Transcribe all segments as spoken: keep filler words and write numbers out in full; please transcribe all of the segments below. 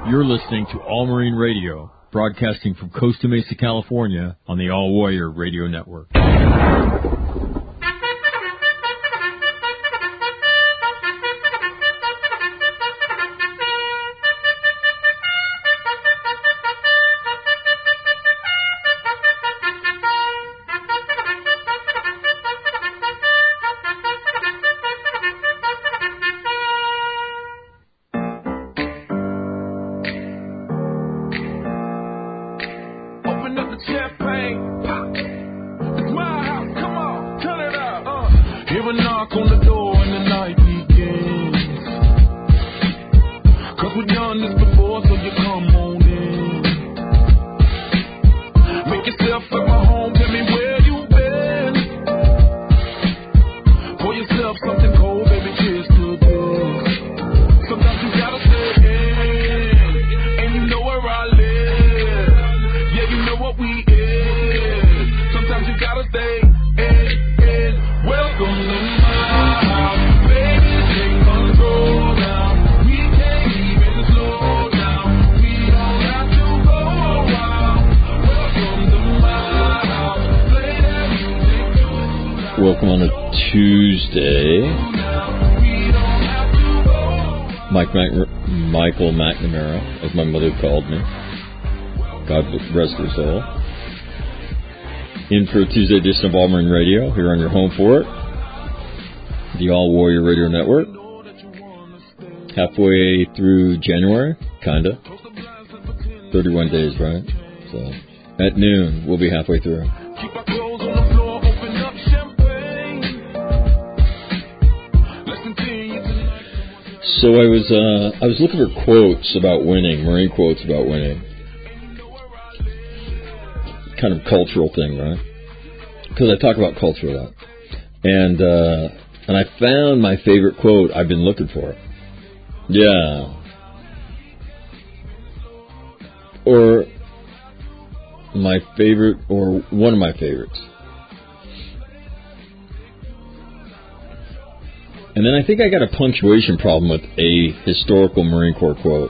You're listening to All Marine Radio, broadcasting from Costa Mesa, California, on the All Warrior Radio Network. Welcome on a Tuesday. Mike Mac- Michael McNamara, as my mother called me. God rest her soul. In for a Tuesday edition of All Marine Radio, here on your home for it, the All Warrior Radio Network. Halfway through January, kinda. thirty-one days, right? So, at noon, we'll be halfway through. So I was uh, I was looking for quotes about winning, Marine quotes about winning. Kind of cultural thing, right? Because I talk about culture a lot. And, uh, and I found my favorite quote I've been looking for. Yeah. Or my favorite, or one of my favorites. And then I think I got a punctuation problem with a historical Marine Corps quote.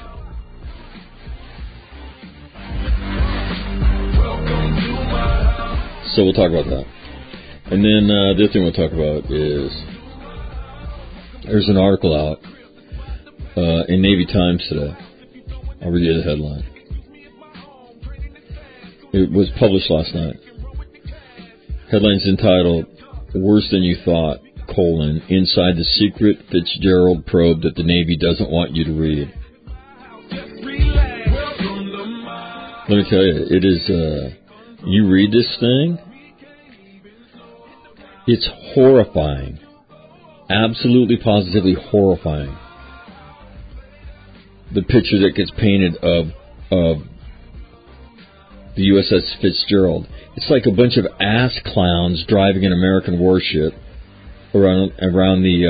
So we'll talk about that. And then uh, the other thing we'll talk about is there's an article out uh, in Navy Times today. I'll read you the headline. It was published last night. Headline's entitled, Worse Than You Thought, colon, inside the secret Fitzgerald probe that the Navy doesn't want you to read. Let me tell you, it is, uh, you read this thing, it's horrifying. Absolutely, positively horrifying. The picture that gets painted of, of the U S S Fitzgerald. It's like a bunch of ass clowns driving an American warship around around the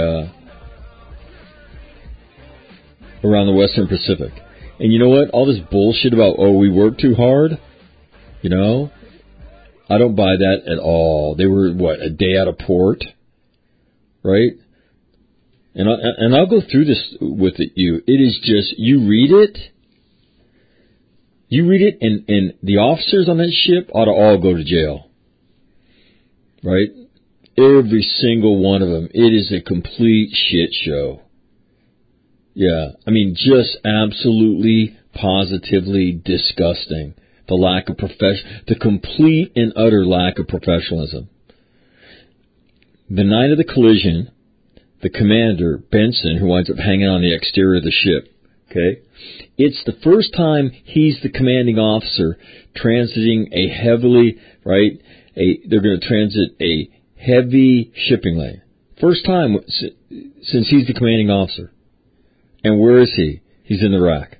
uh, around the Western Pacific. And you know what? All this bullshit about, oh, we work too hard, you know, I don't buy that at all. They were, what, a day out of port, right? And, I, and I'll go through this with it, you. It is just, you read it, you read it, and, and the officers on that ship ought to all go to jail, right? Every single one of them. It is a complete shit show. Yeah, I mean, just absolutely, positively disgusting. The lack of profession, the complete and utter lack of professionalism. The night of the collision, the commander, Benson, who winds up hanging on the exterior of the ship, okay, it's the first time he's the commanding officer transiting a heavily, right, a, they're going to transit a heavy shipping lane. First time since he's the commanding officer. And where is he? He's in the rack.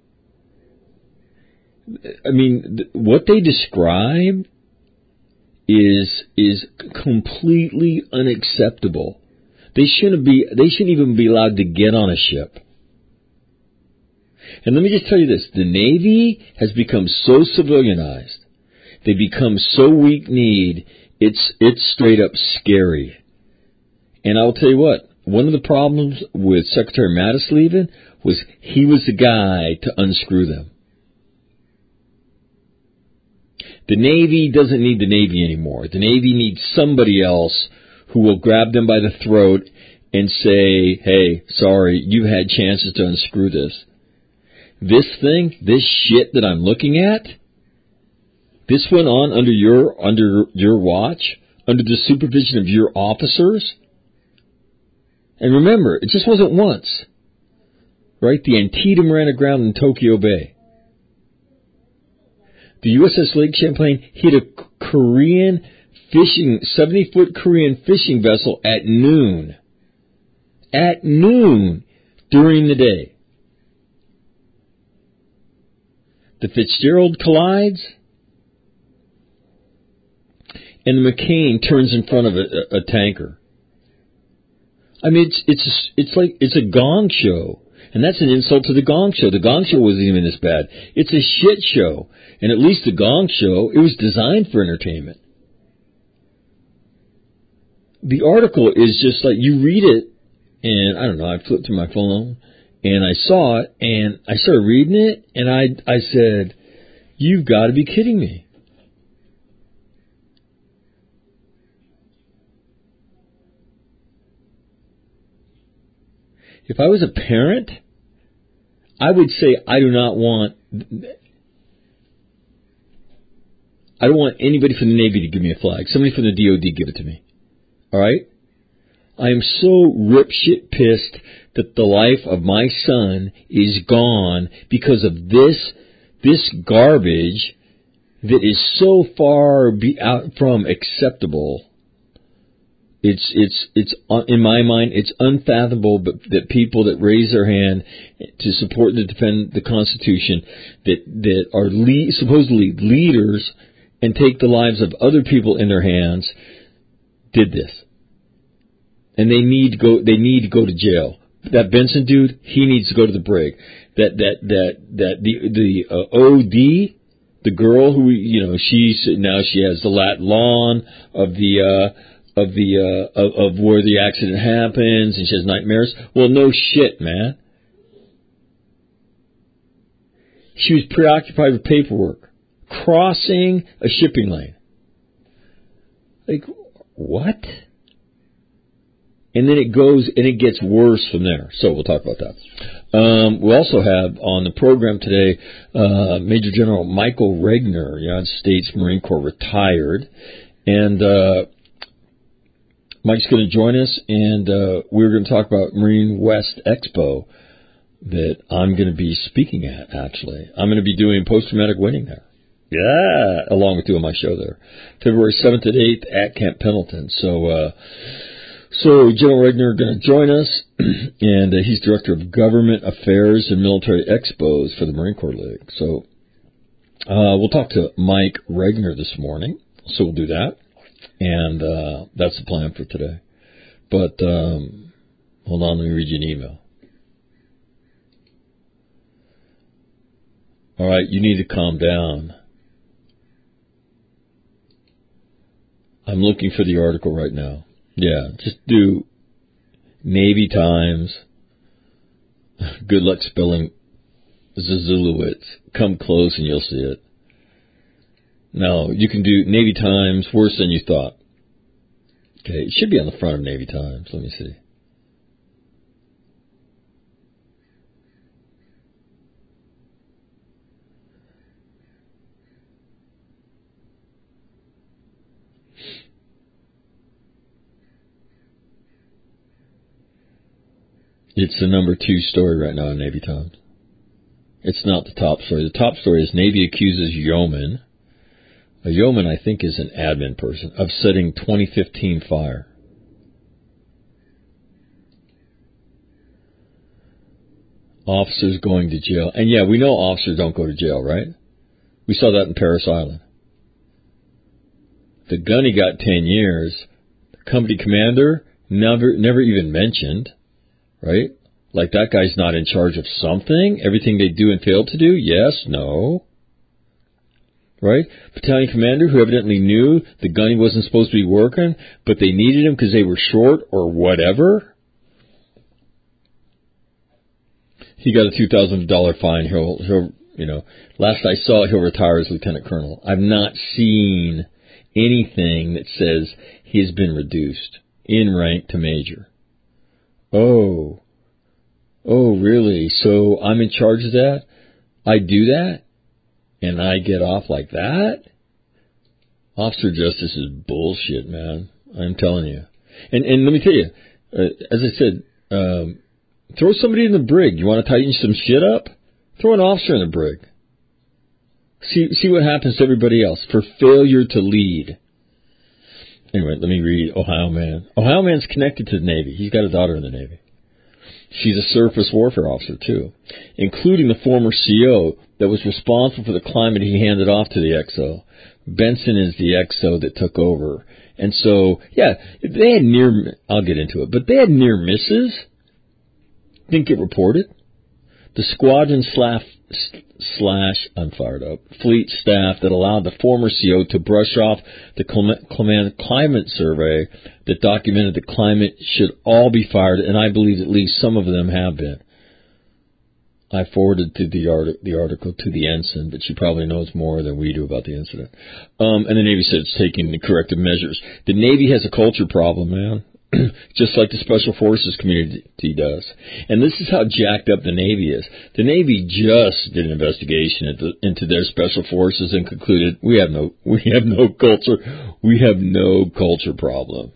I mean, th- what they describe is is completely unacceptable. They shouldn't be. They shouldn't even be allowed to get on a ship. And let me just tell you this: the Navy has become so civilianized. They become so weak-kneed. It's it's straight up scary. And I'll tell you what: one of the problems with Secretary Mattis leaving was he was the guy to unscrew them. The Navy doesn't need the Navy anymore. The Navy needs somebody else who will grab them by the throat and say, hey, sorry, you've had chances to unscrew this. This thing, this shit that I'm looking at, this went on under your under your watch, under the supervision of your officers. And remember, it just wasn't once. Right? The Antietam ran aground in Tokyo Bay. The U S S Lake Champlain hit a Korean fishing, seventy-foot Korean fishing vessel at noon. At noon during the day. The Fitzgerald collides, and the McCain turns in front of a, a, a tanker. I mean, it's it's it's like it's a gong show, and that's an insult to the gong show. The gong show wasn't even this bad. It's a shit show, and at least the gong show, it was designed for entertainment. The article is just like, you read it, and I don't know, I flipped through my phone, and I saw it, and I started reading it, and I I said, you've got to be kidding me. If I was a parent, I would say I do not want, I don't want anybody from the Navy to give me a flag. Somebody from the D O D give it to me. All right? I am so rip-shit pissed that the life of my son is gone because of this, this garbage that is so far be out from acceptable. It's, it's, it's, in my mind, it's unfathomable but that people that raise their hand to support and defend the Constitution, that, that are le- supposedly leaders and take the lives of other people in their hands, did this. And they need to go, they need to go to jail. That Benson dude, he needs to go to the brig. That, that, that, that, the, the, uh, O D, the girl who, you know, she's, now she has the lat lawn of the, uh, of the, uh, of, of where the accident happens, and she has nightmares. Well, no shit, man. She was preoccupied with paperwork. Crossing a shipping lane. Like, what? And then it goes, and it gets worse from there. So we'll talk about that. Um, we also have on the program today, uh, Major General Michael Regner, United States Marine Corps retired. And, uh, Mike's going to join us, and, uh, we're going to talk about Marine West Expo that I'm going to be speaking at, actually. I'm going to be doing post-traumatic winning there. Yeah, along with doing my show there. February seventh and eighth at Camp Pendleton. So, uh, So General Regner going to join us, and uh, he's Director of Government Affairs and Military Expos for the Marine Corps League. So uh, we'll talk to Mike Regner this morning, so we'll do that, and uh, that's the plan for today. But um, hold on, let me read you an email. All right, you need to calm down. I'm looking for the article right now. Yeah, just do Navy Times. Good luck spelling Zazulowitz. Come close and you'll see it. No, you can do Navy Times, worse than you thought. Okay, it should be on the front of Navy Times. Let me see. It's the number two story right now in Navy Times. It's not the top story. The top story is Navy accuses yeoman. A yeoman, I think, is an admin person, of setting twenty fifteen fire. Officers going to jail. And yeah, we know officers don't go to jail, right? We saw that in Parris Island. The gunny got ten years. The company commander never, never even mentioned. Right? Like that guy's not in charge of something? Everything they do and fail to do? Yes? No? Right? Battalion commander who evidently knew the gunny wasn't supposed to be working, but they needed him because they were short or whatever? he got a two thousand dollars fine. He'll, he'll, you know, last I saw, he'll retire as lieutenant colonel. I've not seen anything that says he has been reduced in rank to major. Oh, oh, really? So I'm in charge of that? I do that? And I get off like that? Officer justice is bullshit, man. I'm telling you. And and let me tell you, uh, as I said, um, throw somebody in the brig. You want to tighten some shit up? Throw an officer in the brig. See see what happens to everybody else for failure to lead. Anyway, let me read Ohio Man. Ohio Man's connected to the Navy. He's got a daughter in the Navy. She's a surface warfare officer, too, including the former C O that was responsible for the climate he handed off to the X O. Benson is the X O that took over. And so, yeah, they had near, I'll get into it, but they had near misses. Didn't get reported. The squadron slash, slash, I'm fired up, fleet staff that allowed the former C O to brush off the climate survey that documented the climate should all be fired, and I believe at least some of them have been. I forwarded to the, art- the article to the ensign, but she probably knows more than we do about the incident. Um, and the Navy said it's taking the corrective measures. The Navy has a culture problem, man. Just like the Special Forces community does. And this is how jacked up the Navy is. The Navy just did an investigation into, into their Special Forces and concluded we have no we have no culture we have no culture problem.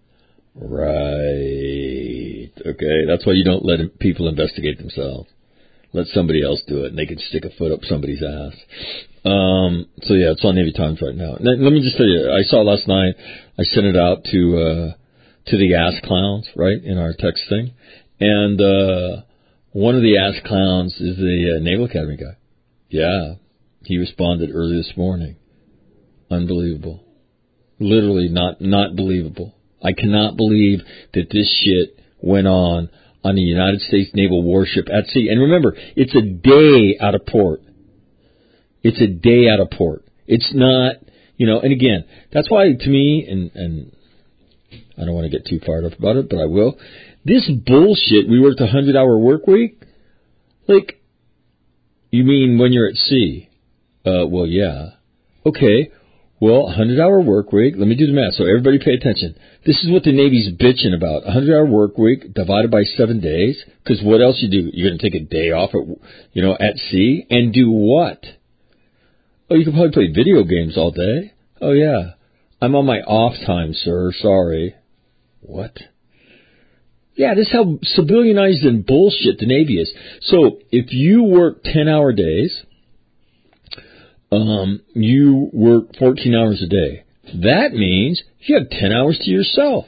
Right. Okay, that's why you don't let people investigate themselves. Let somebody else do it, and they can stick a foot up somebody's ass. Um, so yeah, it's on Navy Times right now. Now. Let me just tell you, I saw last night. I sent it out to. Uh, to the ass clowns, right, in our text thing. And uh one of the ass clowns is the uh, Naval Academy guy. Yeah, he responded early this morning. Unbelievable. Literally not not believable. I cannot believe that this shit went on on the United States naval warship at sea. And remember, it's a day out of port. It's a day out of port. It's not, you know, and again, that's why to me, and and I don't want to get too fired up about it, but I will. This bullshit, we worked a hundred-hour work week? Like, you mean when you're at sea? Uh, well, yeah. Okay, well, a hundred-hour work week. Let me do the math, so everybody pay attention. This is what the Navy's bitching about. A hundred-hour work week divided by seven days? Because what else you do? You're going to take a day off at, you know, at sea? And do what? Oh, you can probably play video games all day. Oh, yeah. I'm on my off time, sir. Sorry. What? Yeah, this is how civilianized and bullshit the Navy is. So if you work ten-hour days, um, you work fourteen hours a day. That means you have ten hours to yourself.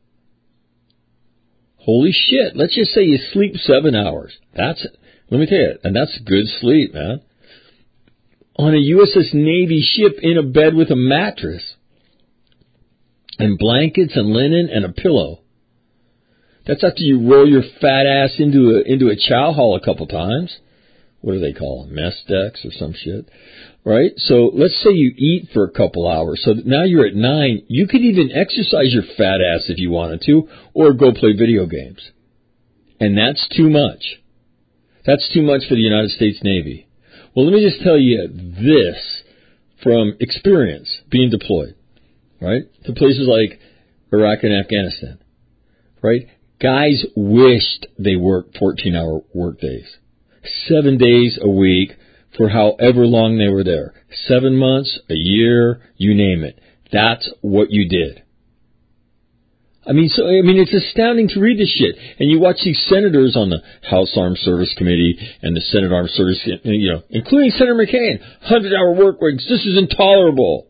Holy shit. Let's just say you sleep seven hours. That's, let me tell you, and that's good sleep, man. On a U S S Navy ship in a bed with a mattress. And blankets and linen and a pillow. That's after you roll your fat ass into a into a chow hall a couple times. What do they call them? Mess decks or some shit. Right? So let's say you eat for a couple hours. So now you're at nine. You could even exercise your fat ass if you wanted to, or go play video games. And that's too much. That's too much for the United States Navy. Well, let me just tell you this from experience being deployed. Right? To places like Iraq and Afghanistan. Right? Guys wished they worked fourteen-hour work days. Seven days a week for however long they were there. Seven months, a year, you name it. That's what you did. I mean, so I mean, it's astounding to read this shit. And you watch these senators on the House Armed Service Committee and the Senate Armed Service, you know, including Senator McCain, hundred-hour work weeks. This is intolerable.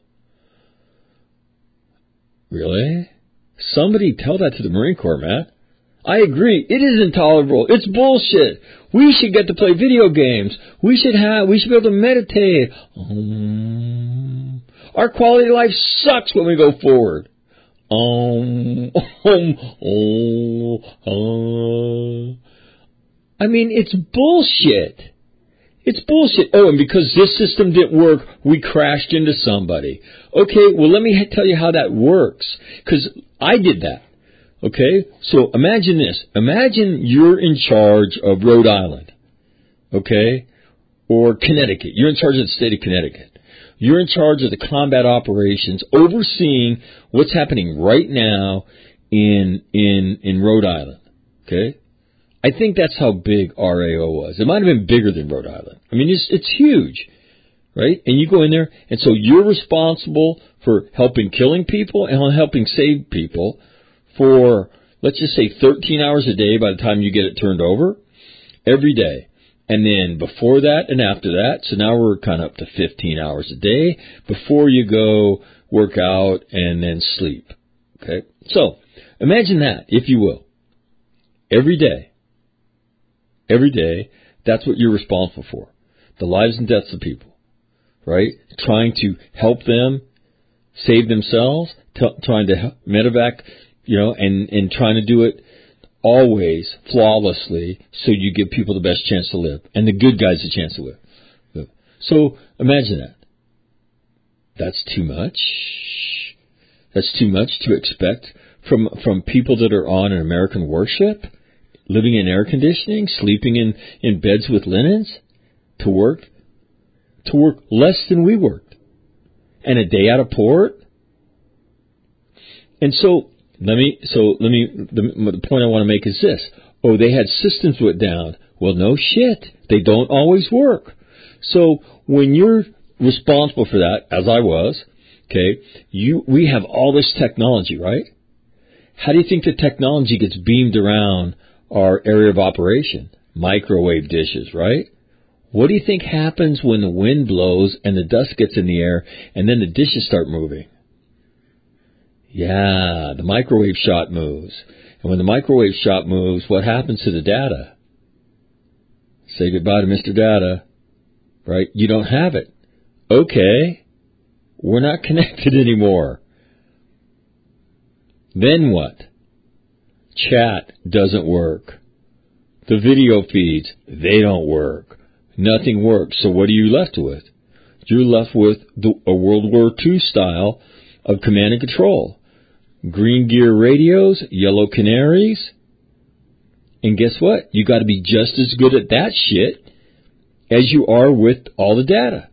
Really? Somebody tell that to the Marine Corps, man. I agree. It is intolerable. It's bullshit. We should get to play video games. We should have. We should be able to meditate. Um, our quality of life sucks when we go forward. Um, um, oh, uh. I mean, it's bullshit. It's bullshit. Oh, and because this system didn't work, we crashed into somebody. Okay, well, let me tell you how that works. Because I did that. Okay? So imagine this. Imagine you're in charge of Rhode Island. okay? Or Connecticut. You're in charge of the state of Connecticut. You're in charge of the combat operations, overseeing what's happening right now in in in Rhode Island, okay? I think that's how big R A O was. It might have been bigger than Rhode Island. I mean, it's it's huge, right? And you go in there, and so you're responsible for helping killing people and helping save people for, let's just say, thirteen hours a day by the time you get it turned over, every day. And then before that and after that, so now we're kind of up to fifteen hours a day before you go work out and then sleep, okay? So imagine that, if you will, every day. Every day, that's what you're responsible for. The lives and deaths of people, right? Trying to help them save themselves, t- trying to help medevac, you know, and, and trying to do it always flawlessly so you give people the best chance to live and the good guys a chance to live. live. So imagine that. That's too much. That's too much to expect from from people that are on an American warship, living in air conditioning, sleeping in, in beds with linens, to work, to work less than we worked, and a day out of port. And so, let me, so let me, the, the point I want to make is this. Oh, they had systems went down. Well, no shit. They don't always work. So, when you're responsible for that, as I was, okay, you, we have all this technology, right? How do you think the technology gets beamed around our area of operation? Microwave dishes, right? What do you think happens when the wind blows and the dust gets in the air and then the dishes start moving? Yeah, the microwave shot moves. And when the microwave shot moves, what happens to the data? Say goodbye to Mister Data, right? You don't have it. Okay, we're not connected anymore. Then what? Chat doesn't work. The video feeds, they don't work. Nothing works. So what are you left with? You're left with the, a World War Two style of command and control. Green gear radios, yellow canaries. And guess what? You got to be just as good at that shit as you are with all the data.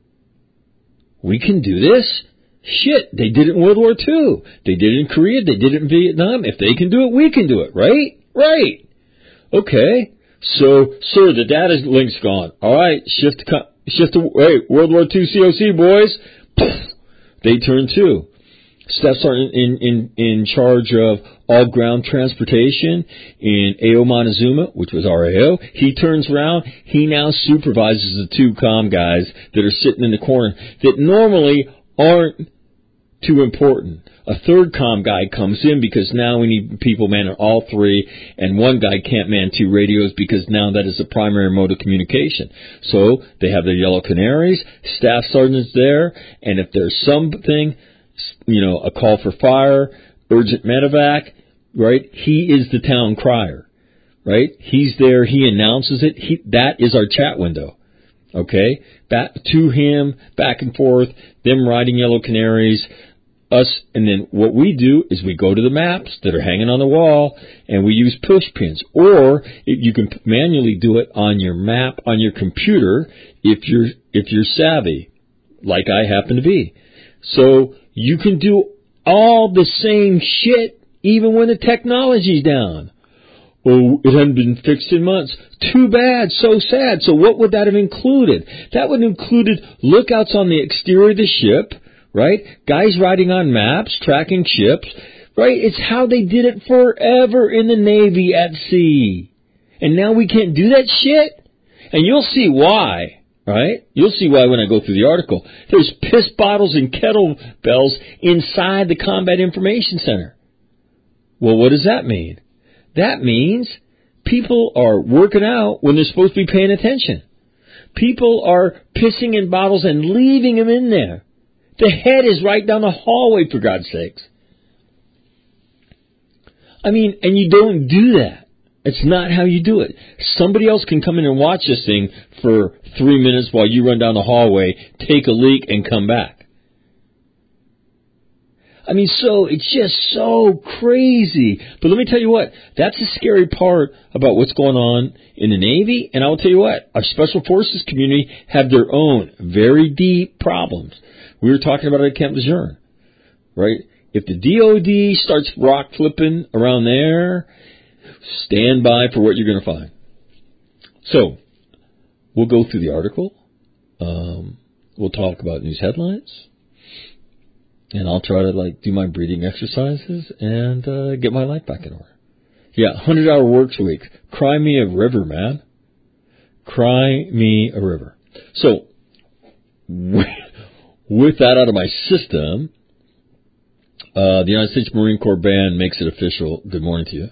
We can do this. Shit, they did it in World War Two. They did it in Korea. They did it in Vietnam. If they can do it, we can do it, right? Right. Okay. So, sir, the data link's gone. All right, shift to, shift to, hey, World War Two C O C, boys. They turn two. Staff Sergeant in, in, in charge of all ground transportation in A O Montezuma, which was R A O. He turns around. He now supervises the two comm guys that are sitting in the corner that normally aren't too important. A third comm guy comes in because now we need people manning all three, and one guy can't man two radios because now that is the primary mode of communication. So they have their yellow canaries, staff sergeant's there, and if there's something, you know, a call for fire, urgent medevac, right, he is the town crier, right? He's there, he announces it, he, that is our chat window. Okay, back to him, back and forth, them riding yellow canaries, us, and then what we do is we go to the maps that are hanging on the wall, and we use push pins. Or you can manually do it on your map on your computer if you're if you're savvy, like I happen to be. So you can do all the same shit even when the technology's down. Oh, it hadn't been fixed in months. Too bad. So sad. So what would that have included? That would have included lookouts on the exterior of the ship, right? Guys writing on maps, tracking ships, right? It's how they did it forever in the Navy at sea. And now we can't do that shit? And you'll see why, right? You'll see why when I go through the article. There's piss bottles and kettlebells inside the Combat Information Center. Well, what does that mean? That means people are working out when they're supposed to be paying attention. People are pissing in bottles and leaving them in there. The head is right down the hallway, for God's sakes. I mean, and you don't do that. It's not how you do it. Somebody else can come in and watch this thing for three minutes while you run down the hallway, take a leak, and come back. I mean, so it's just so crazy. But let me tell you what, that's the scary part about what's going on in the Navy. And I'll tell you what, our Special Forces community have their own very deep problems. We were talking about it at Camp Lejeune, right? If the D O D starts rock flipping around there, stand by for what you're going to find. So, we'll go through the article. Um, we'll talk about news headlines. And I'll try to, like, do my breathing exercises and uh, get my life back in order. Yeah, one hundred hour works week. Cry me a river, man. Cry me a river. So, with that out of my system, uh, the United States Marine Corps Band makes it official. Good morning to you.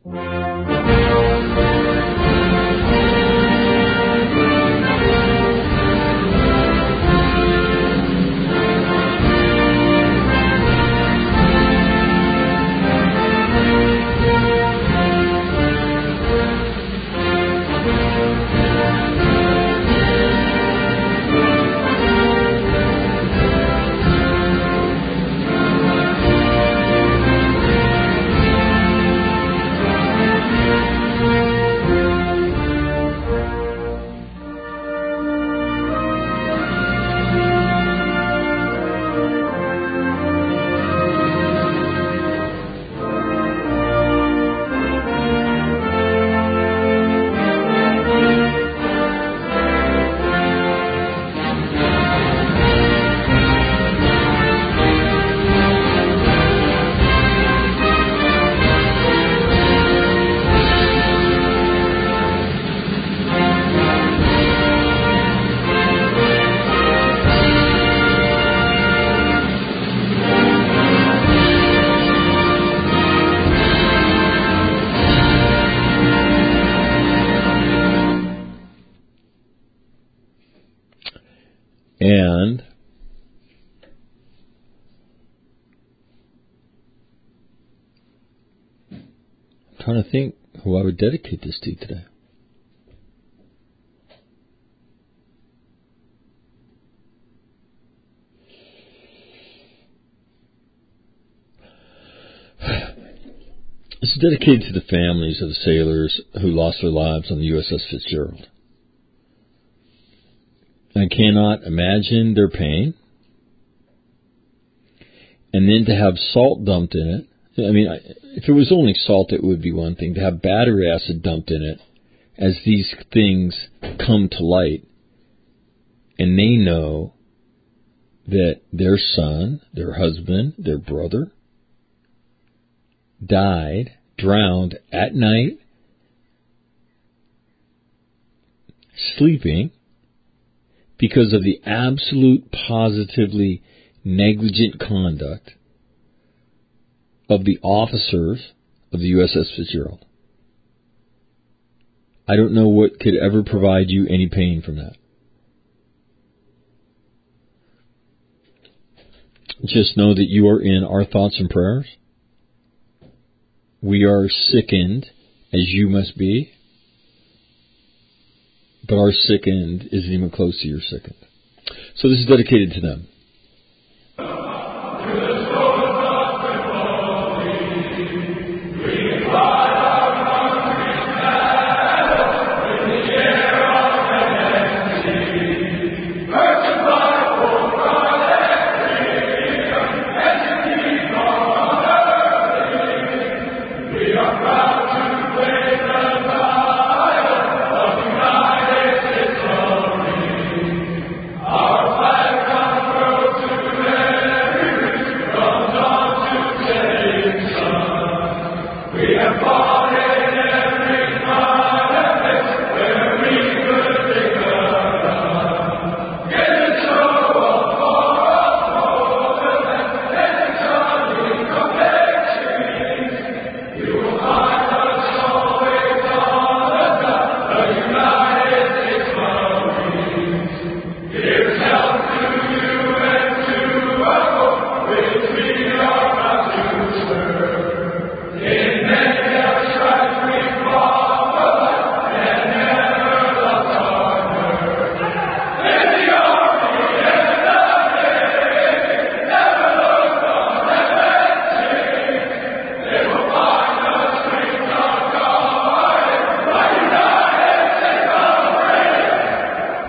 And I'm trying to think who I would dedicate this to today. This is dedicated to the families of the sailors who lost their lives on the U S S Fitzgerald. I cannot imagine their pain. And then to have salt dumped in it. I mean, if it was only salt, it would be one thing. To have battery acid dumped in it as these things come to light, and they know that their son, their husband, their brother died, drowned at night, sleeping, because of the absolute, positively negligent conduct of the officers of the U S S Fitzgerald. I don't know what could ever provide you any pain from that. Just know that you are in our thoughts and prayers. We are sickened, as you must be. But our sickened isn't even close to your sickened. So this is dedicated to them. Our flag comes from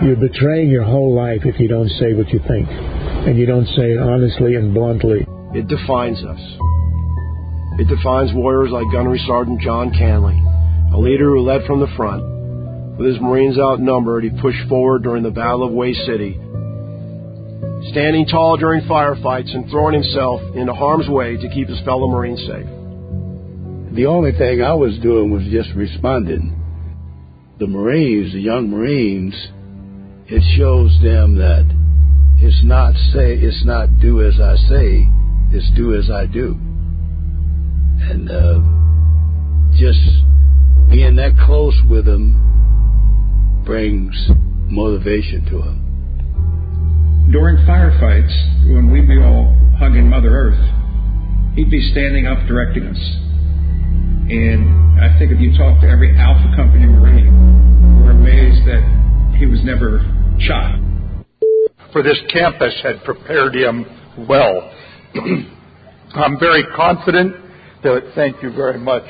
You're betraying your whole life if you don't say what you think, and you don't say it honestly and bluntly. It defines us. It defines warriors like Gunnery Sergeant John Canley, a leader who led from the front. With his Marines outnumbered, he pushed forward during the Battle of Way City, standing tall during firefights and throwing himself into harm's way to keep his fellow Marines safe. The only thing I was doing was just responding. The Marines, the young Marines, it shows them that it's not say, it's not do as I say, it's do as I do. And uh, just being that close with them brings motivation to them. During firefights, when we'd be all hugging Mother Earth, he'd be standing up directing us. And I think if you talk to every Alpha Company Marine, we're amazed that he was never shot. For this campus had prepared him well. I'm very confident that, thank you very much.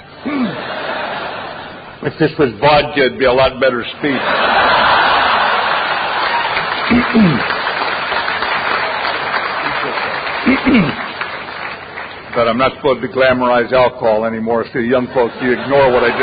If this was vodka, it'd be a lot better speech. But I'm not supposed to glamorize alcohol anymore, so young folks, you ignore what I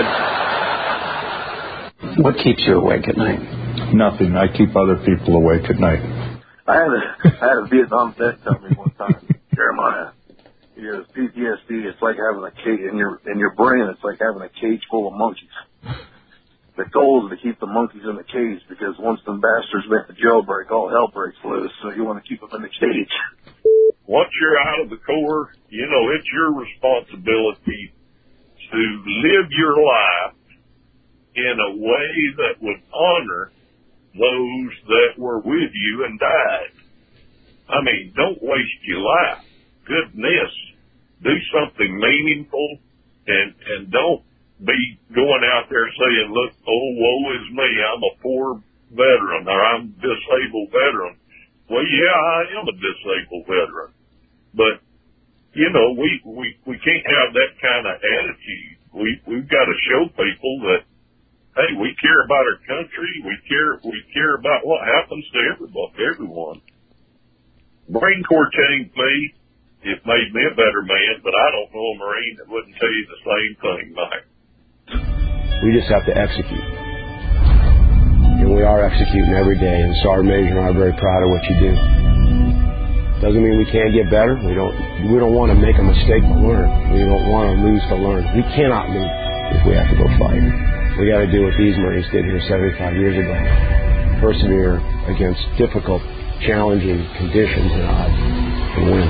just said. What keeps you awake at night? Nothing. I keep other people awake at night. I had a, I had a Vietnam vet tell me one time, Jeremiah, he goes, P T S D, it's like having a cage in your, in your brain, it's like having a cage full of monkeys. The goal is to keep the monkeys in the cage, because once them bastards make the jailbreak, all hell breaks loose, so you want to keep them in the cage. Once you're out of the Corps, you know, it's your responsibility to live your life in a way that would honor those that were with you and died. I mean, don't waste your life. Goodness, do something meaningful, and and don't be going out there saying, look, oh, woe is me, I'm a poor veteran, or I'm a disabled veteran. Well, yeah, I am a disabled veteran, but, you know, we, we, we can't have that kind of attitude. We, we've got to show people that, hey, we care about our country, we care, we care about what happens to everybody, everyone. Marine Corps changed me. It made me a better man, but I don't know a Marine that wouldn't tell you the same thing, Mike. We just have to execute. And we are executing every day, and Sergeant Major and I are very proud of what you do. Doesn't mean we can't get better. We don't we don't want to make a mistake to learn. We don't want to lose to learn. We cannot lose if we have to go fight. We got to do what these Marines did here seventy-five years ago. Persevere against difficult, challenging conditions and odds and win.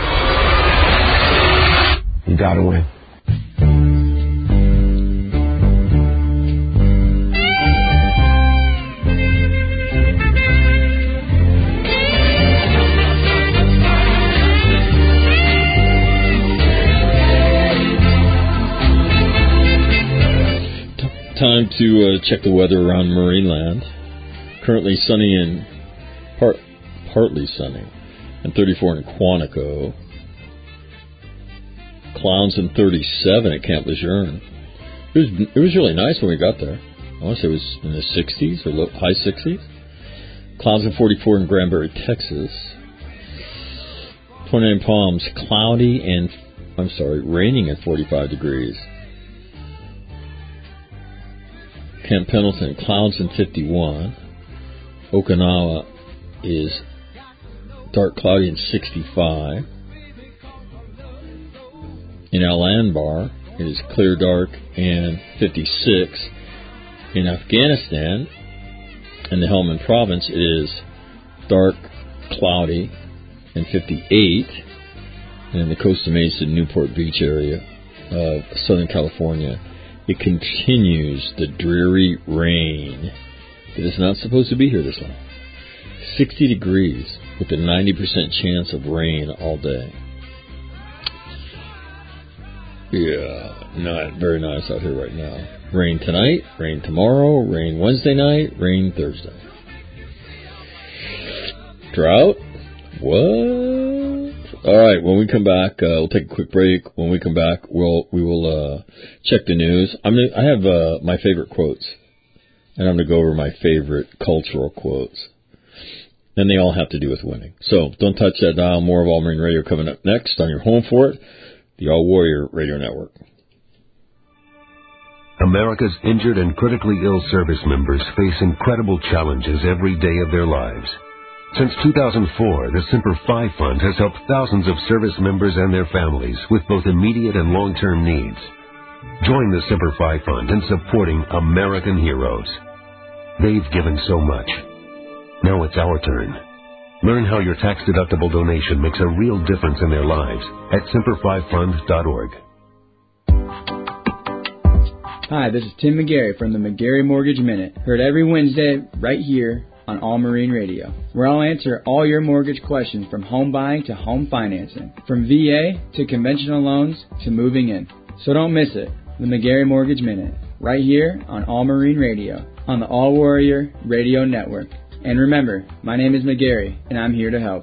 You got to win. Time to uh, check the weather around Marineland. Currently sunny and part, partly sunny, and thirty-four in Quantico. Clouds and thirty-seven at Camp Lejeune. It was it was really nice when we got there. I want to say it was in the sixties or low, high sixties. Clouds and forty-four in Granbury, Texas. twenty-nine Palms, cloudy and I'm sorry, raining at forty-five degrees. Camp Pendleton, clouds and fifty-one. Okinawa is dark, cloudy and sixty-five. In Al-Anbar, it is clear, dark and fifty-six. In Afghanistan, in the Helmand Province, it is dark, cloudy and fifty-eight. And in the Costa Mesa, Newport Beach area of Southern California, it continues the dreary rain that is not supposed to be here this long. sixty degrees with a ninety percent chance of rain all day. Yeah, not very nice out here right now. Rain tonight, rain tomorrow, rain Wednesday night, rain Thursday. Drought? What? All right, when we come back, uh, we'll take a quick break. When we come back, we'll we will uh, check the news. I'm gonna, I have uh, my favorite quotes. and I'm going to go over my favorite cultural quotes. And they all have to do with winning. So don't touch that dial. More of All Marine Radio coming up next on your home for it, the All Warrior Radio Network. America's injured and critically ill service members face incredible challenges every day of their lives. Since two thousand four, the Semper Fi Fund has helped thousands of service members and their families with both immediate and long-term needs. Join the Semper Fi Fund in supporting American heroes. They've given so much. Now it's our turn. Learn how your tax-deductible donation makes a real difference in their lives at semper fi fund dot org. Hi, this is Tim McGarry from the McGarry Mortgage Minute. Heard every Wednesday right here on All Marine Radio, where I'll answer all your mortgage questions from home buying to home financing, from V A to conventional loans to moving in. So don't miss it. The McGarry Mortgage Minute, right here on All Marine Radio, on the All Warrior Radio Network. And remember, my name is McGarry, and I'm here to help.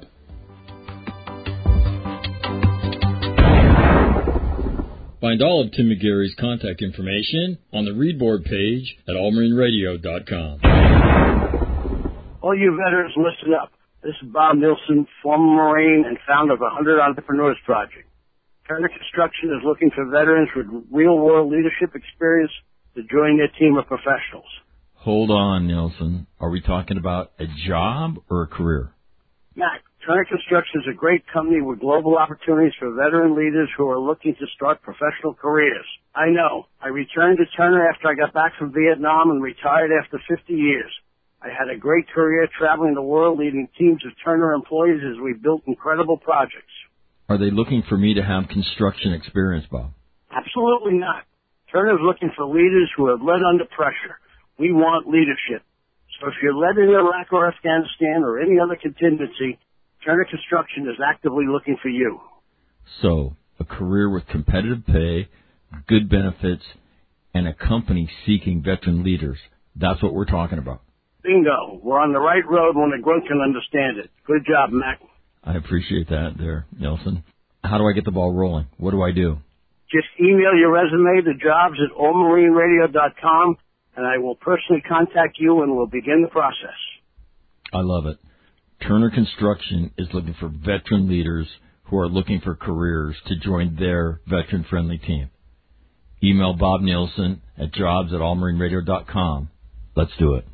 Find all of Tim McGarry's contact information on the Readboard page at all marine radio dot com. All you veterans, listen up. This is Bob Nilsson, former Marine and founder of the one hundred Entrepreneurs Project. Turner Construction is looking for veterans with real-world leadership experience to join their team of professionals. Hold on, Nelson. Are we talking about a job or a career? Mac, Turner Construction is a great company with global opportunities for veteran leaders who are looking to start professional careers. I know. I returned to Turner after I got back from Vietnam and retired after fifty years. I had a great career traveling the world leading teams of Turner employees as we built incredible projects. Are they looking for me to have construction experience, Bob? Absolutely not. Turner is looking for leaders who have led under pressure. We want leadership. So if you're led in Iraq or Afghanistan or any other contingency, Turner Construction is actively looking for you. So, a career with competitive pay, good benefits, and a company seeking veteran leaders. That's what we're talking about. Bingo. We're on the right road when a grunt can understand it. Good job, Mac. I appreciate that there, Nelson. How do I get the ball rolling? What do I do? Just email your resume to jobs at all marine radio dot com. And I will personally contact you and we'll begin the process. I love it. Turner Construction is looking for veteran leaders who are looking for careers to join their veteran-friendly team. Email Bob Nielsen at jobs at all marine radio dot com. Let's do it.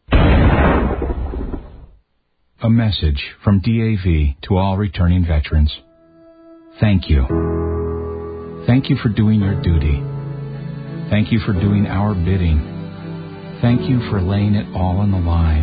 A message from D A V to all returning veterans. Thank you. Thank you for doing your duty. Thank you for doing our bidding. Thank you for laying it all on the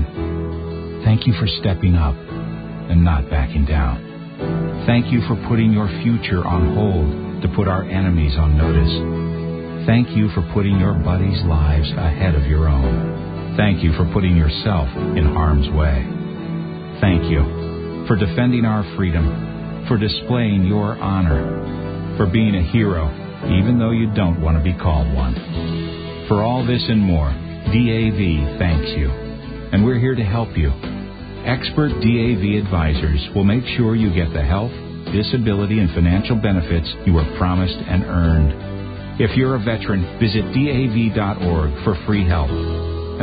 line. Thank you for stepping up and not backing down. Thank you for putting your future on hold to put our enemies on notice. Thank you for putting your buddies' lives ahead of your own. Thank you for putting yourself in harm's way. Thank you for defending our freedom, for displaying your honor, for being a hero even though you don't want to be called one. For all this and more, D A V thanks you, and we're here to help you. Expert D A V advisors will make sure you get the health, disability, and financial benefits you were promised and earned. If you're a veteran, visit D A V dot org for free help. And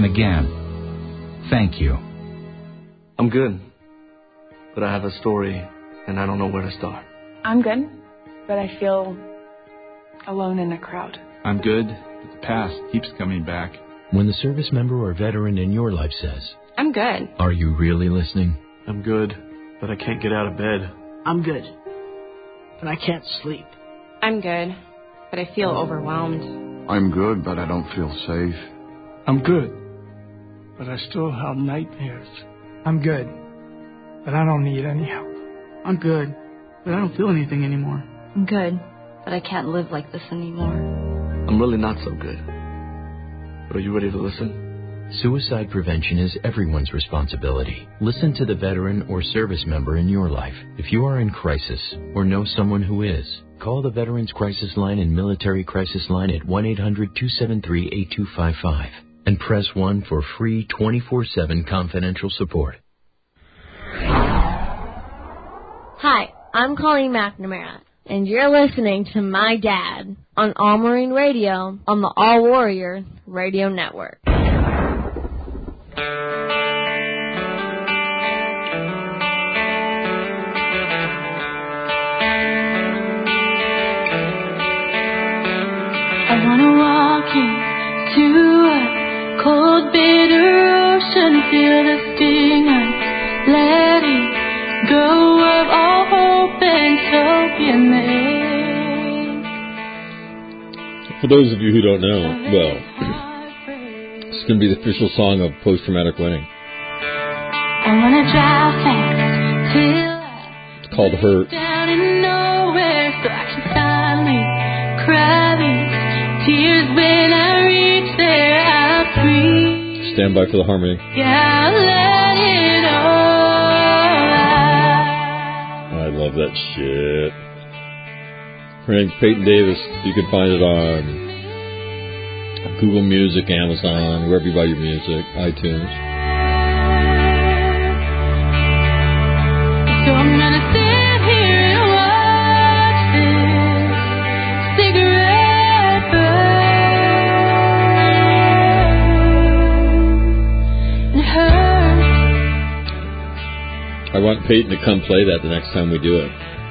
again, thank you. I'm good, but I have a story, and I don't know where to start. I'm good, but I feel alone in a crowd. I'm good, but the past keeps coming back. When the service member or veteran in your life says, I'm good. Are you really listening? I'm good, but I can't get out of bed. I'm good, but I can't sleep. I'm good, but I feel overwhelmed. I'm good, but I don't feel safe. I'm good, but I still have nightmares. I'm good, but I don't need any help. I'm good, but I don't feel anything anymore. I'm good, but I can't live like this anymore. I'm really not so good. But are you ready to listen? Suicide prevention is everyone's responsibility. Listen to the veteran or service member in your life. If you are in crisis or know someone who is, call the Veterans Crisis Line and Military Crisis Line at one eight hundred two seven three eight two five five and press one for free twenty-four seven confidential support. Hi, I'm Colleen McNamara, and you're listening to my dad on All Marine Radio on the All Warrior Radio Network. feel the sting of letting go of all hope and token made. For those of you who don't know, well, it's going to be the official song of post-traumatic winning. I'm gonna drive fast till it's called Hurt. down in nowhere so I can finally cry these tears when I reach there. I'll breathe. Stand by for the harmony. Yeah, I'll let it all out. I love that shit. Her name's Peyton Davis. You can find it on Google Music, Amazon, wherever you buy your music, iTunes. So I'm gonna sit here and watch this cigarette burn. It hurts. I want Peyton to come play that the next time we do it.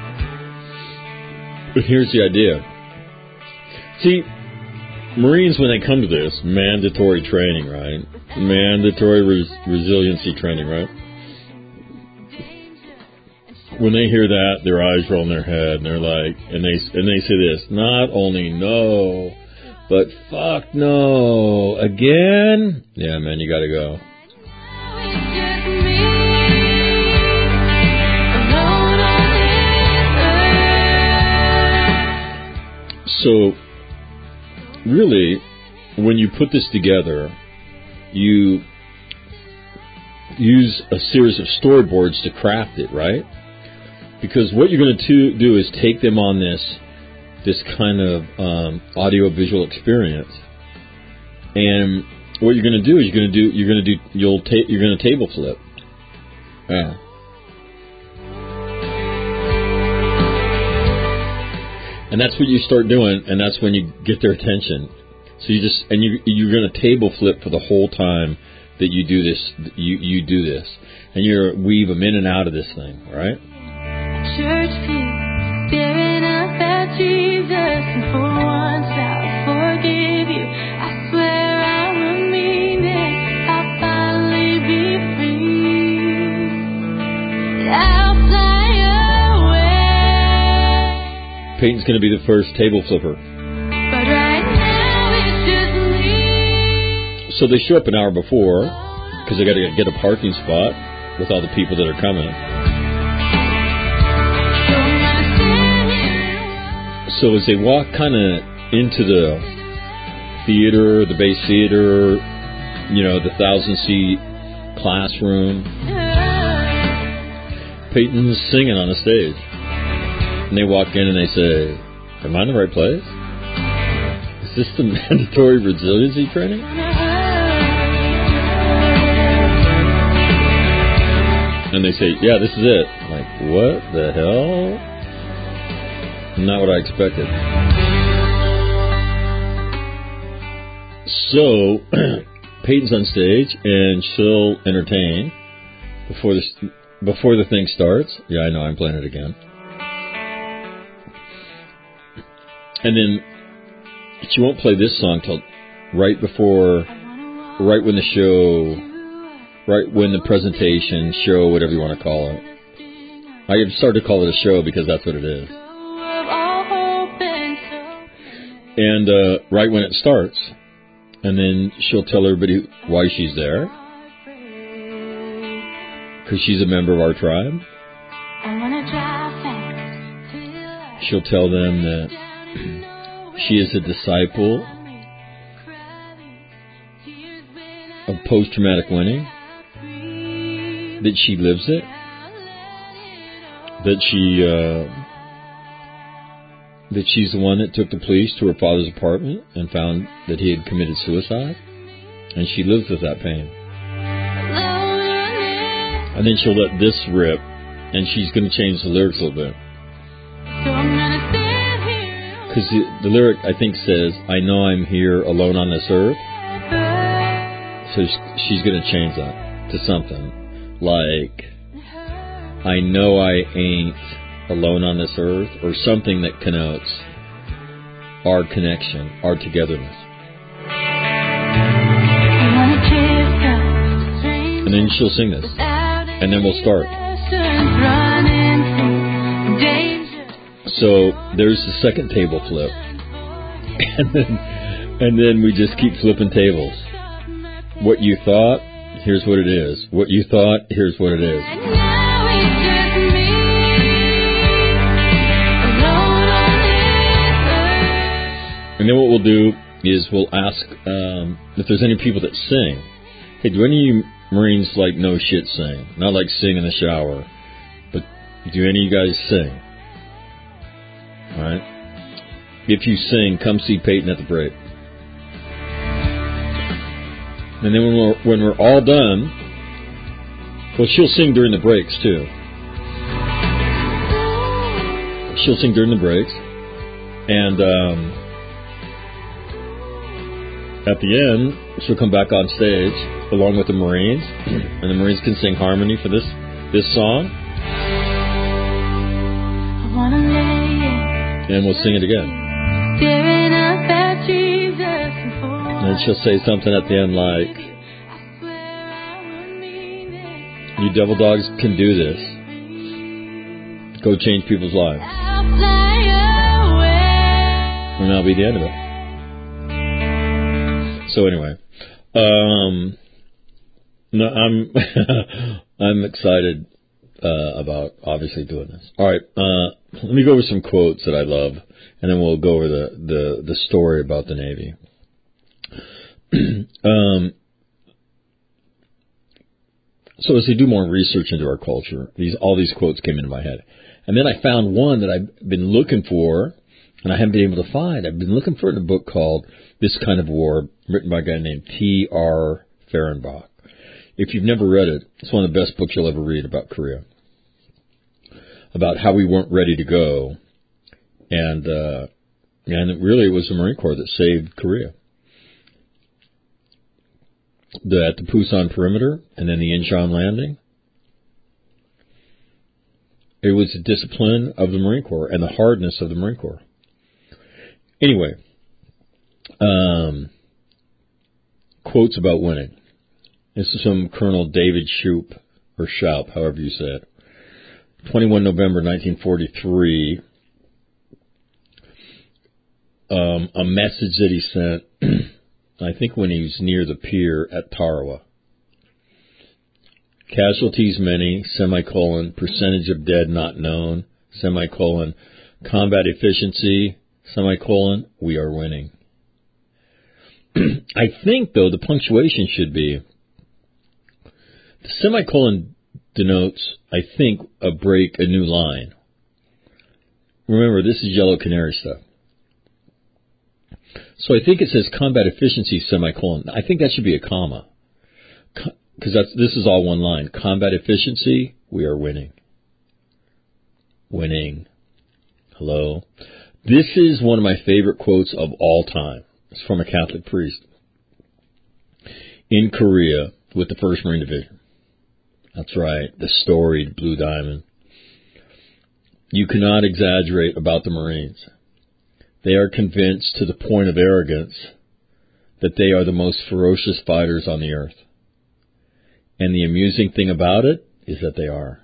But here's the idea. See, Marines, when they come to this, mandatory training, right? Mandatory res- resiliency training, right? When they hear that, their eyes roll in their head, and they're like, and they and they say this: not only no, but fuck no again. Yeah, man, you got to go. So, really, when you put this together, you use a series of storyboards to craft it, right? Because what you're going to do is take them on this this kind of um, audio-visual experience, and what you're going to do is you're going to do you're going to do you'll ta- you're going to table flip. Yeah. And that's what you start doing, and that's when you get their attention. So you just and you you're going to table flip for the whole time that you do this. You you do this, and you weave them in and out of this thing, all right? Church pew, staring up at Jesus, and for once I'll forgive you. I swear I will mean it. I'll finally be free. I'll fly away. Peyton's going to be the first table flipper. But right now it's just me. So they show up an hour before because they got to get a parking spot with all the people that are coming. So as they walk kind of into the theater, the base theater, you know, the thousand-seat classroom, Peyton's singing on the stage. And they walk in and they say, am I in the right place? Is this the mandatory resiliency training? And they say, yeah, this is it. I'm like, what the hell? Not what I expected. So, Peyton's on stage, and she'll entertain before the before the thing starts. Yeah, I know, I'm playing it again. And then she won't play this song till right before, right when the show, right when the presentation, show, whatever you want to call it. I have started to call it a show because that's what it is. And uh, right when it starts, and then she'll tell everybody why she's there, because she's a member of our tribe. She'll tell them that she is a disciple of post-traumatic winning, that she lives it, that she... Uh, that she's the one that took the police to her father's apartment and found that he had committed suicide, and she lives with that pain. And then she'll let this rip, and she's going to change the lyrics a little bit. Because the, the lyric, I think, says, I know I'm here alone on this earth. So she's going to change that to something like, I know I ain't alone on this earth, or something that connotes our connection, our togetherness. And then then she'll sing this. And then we'll start. So there's the second table flip. And then, and then we just keep flipping tables. What you thought, here's what it is. What you thought, here's what it is. And then what we'll do is we'll ask um, if there's any people that sing. Hey, do any of you Marines like no shit sing? Not like sing in the shower, but do any of you guys sing? All right. If you sing, come see Peyton at the break. And then when we're, when we're all done, well, she'll sing during the breaks too. She'll sing during the breaks, and um, at the end, she'll come back on stage along with the Marines, and the Marines can sing harmony for this this song. I wanna lay and we'll sing it again. staring up at Jesus and for And then she'll say something at the end like, "You devil dogs can do this. Go change people's lives." And that'll be the end of it. So anyway, um, no, I'm I'm excited uh, about obviously doing this. All right, uh, let me go over some quotes that I love, and then we'll go over the the, the story about the Navy. um, so as I do more research into our culture, these all these quotes came into my head, and then I found one that I've been looking for, and I haven't been able to find. I've been looking for it in a book called This Kind of War, written by a guy named T R Fehrenbach. If you've never read it, it's one of the best books you'll ever read about Korea, about how we weren't ready to go, and uh, and really it was the Marine Corps that saved Korea. The, at the Pusan perimeter, and then the Incheon landing. It was the discipline of the Marine Corps and the hardness of the Marine Corps. Anyway, um, quotes about winning. This is from Colonel David Shoup, or Shoup, however you say it. twenty-first of November nineteen forty-three. Um, a message that he sent, I think when he was near the pier at Tarawa. Casualties many, semicolon, percentage of dead not known, semicolon, combat efficiency, semicolon, we are winning. I think, though, the punctuation should be, the semicolon denotes, I think, a break, a new line. Remember, this is Yellow Canary stuff. So I think it says combat efficiency, semicolon. I think that should be a comma. Because that's this is all one line. Combat efficiency, we are winning. Winning. Hello. This is one of my favorite quotes of all time. It's from a Catholic priest in Korea with the first Marine Division. That's right, the storied Blue Diamond. You cannot exaggerate about the Marines. They are convinced to the point of arrogance that they are the most ferocious fighters on the earth. And the amusing thing about it is that they are.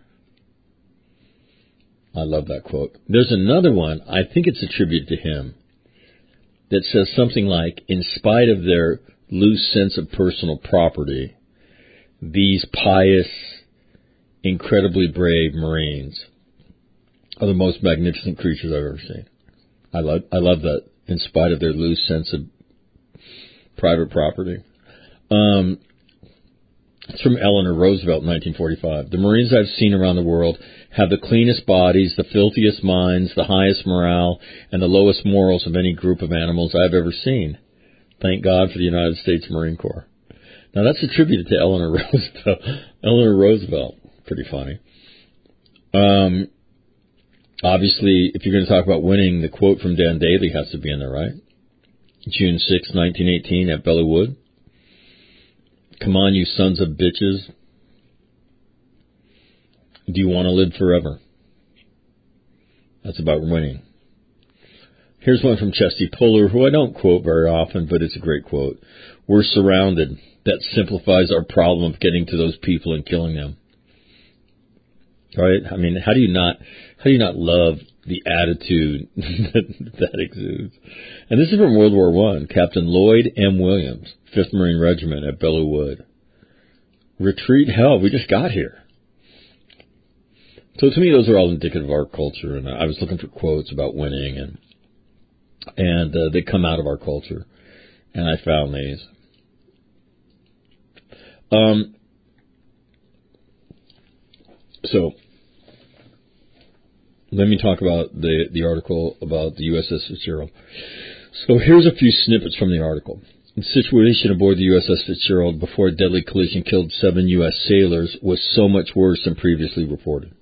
I love that quote. There's another one, I think it's attributed to him, that says something like, in spite of their loose sense of personal property, these pious, incredibly brave Marines are the most magnificent creatures I've ever seen. I love, I love that, in spite of their loose sense of private property. Um, it's from Eleanor Roosevelt in nineteen forty-five. The Marines I've seen around the world have the cleanest bodies, the filthiest minds, the highest morale, and the lowest morals of any group of animals I've ever seen. Thank God for the United States Marine Corps. Now that's attributed to Eleanor Roosevelt. Eleanor Roosevelt. Pretty funny. Um, obviously, if you're going to talk about winning, the quote from Dan Daly has to be in there, right? June sixth, nineteen eighteen at Belleau Wood. Come on, you sons of bitches. Do you want to live forever? That's about winning. Here's one from Chesty Puller, who I don't quote very often, but it's a great quote. We're surrounded. that simplifies our problem of getting to those people and killing them. Right? I mean, how do you not, how do you not love the attitude that, that exudes? And this is from World War One. Captain Lloyd M. Williams, fifth Marine Regiment at Belleau Wood. Retreat, hell, we just got here. So to me, those are all indicative of our culture, and I was looking for quotes about winning, and and uh, they come out of our culture, and I found these. Um. So let me talk about the the article about the U S S Fitzgerald. So here's a few snippets from the article. The situation aboard the U S S Fitzgerald before a deadly collision killed seven U S sailors was so much worse than previously reported.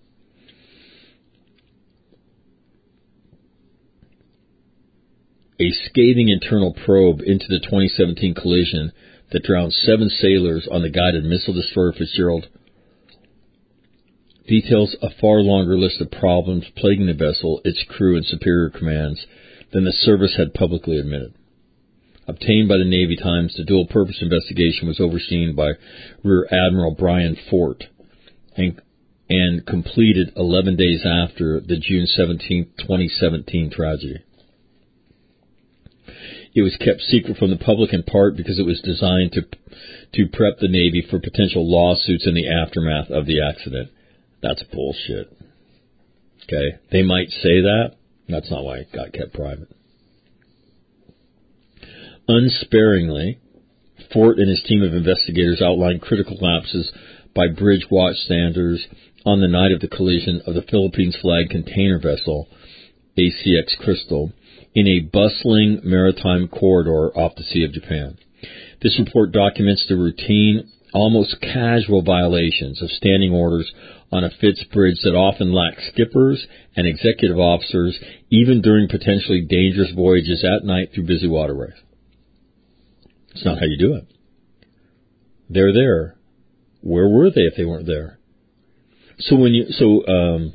A scathing internal probe into the twenty seventeen collision that drowned seven sailors on the guided missile destroyer Fitzgerald details a far longer list of problems plaguing the vessel, its crew, and superior commands than the service had publicly admitted. Obtained by the Navy Times, the dual-purpose investigation was overseen by Rear Admiral Brian Fort and, and completed eleven days after the June seventeenth, twenty seventeen tragedy. It was kept secret from the public in part because it was designed to to prep the Navy for potential lawsuits in the aftermath of the accident. That's bullshit. Okay? They might say that. That's not why it got kept private. Unsparingly, Fort and his team of investigators outlined critical lapses by bridge watch standards on the night of the collision of the Philippines-flagged container vessel, A C X Crystal, in a bustling maritime corridor off the Sea of Japan. This report documents the routine, almost casual violations of standing orders on a Fitz bridge that often lack skippers and executive officers, even during potentially dangerous voyages at night through busy waterways. It's not how you do it. They're there. Where were they if they weren't there? So when you so um,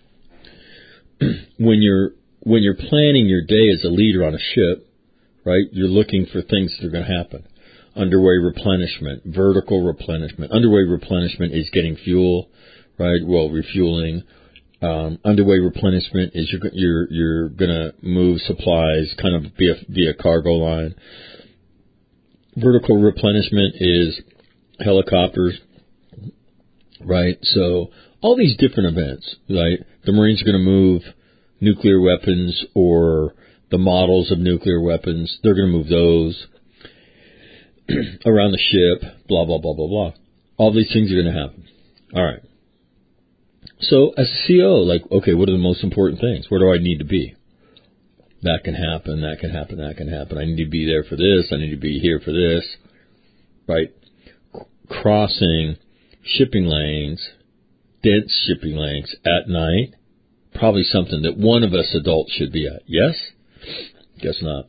when you're when you're planning your day as a leader on a ship, right? You're looking for things that are going to happen. Underway replenishment, vertical replenishment. Underway replenishment is getting fuel, right? Well, refueling. Um, underway replenishment is you're you're you're going to move supplies, kind of via via cargo line. Vertical replenishment is helicopters, right? So all these different events, right? The Marines are going to move nuclear weapons or the models of nuclear weapons. They're going to move those around the ship, blah, blah, blah, blah, blah. All these things are going to happen. All right. So as a C E O, like, okay, what are the most important things? Where do I need to be? That can happen, that can happen, that can happen. I need to be there for this. I need to be here for this. Right? Crossing shipping lanes, dense shipping lanes at night, probably something that one of us adults should be at. Yes? Guess not.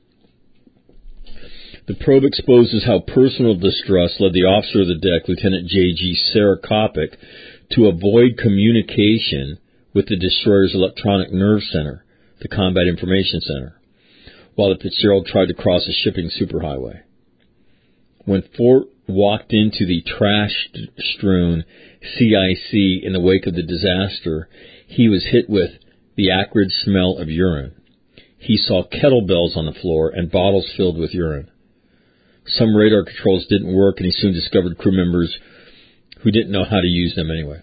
The probe exposes how personal distrust led the officer of the deck, Lieutenant J G Sarakopic, to avoid communication with the destroyer's electronic nerve center, the Combat Information Center, while the Fitzgerald tried to cross a shipping superhighway. When Fort walked into the trash-strewn C I C in the wake of the disaster, he was hit with the acrid smell of urine. He saw kettlebells on the floor and bottles filled with urine. Some radar controls didn't work, and he soon discovered crew members who didn't know how to use them anyway.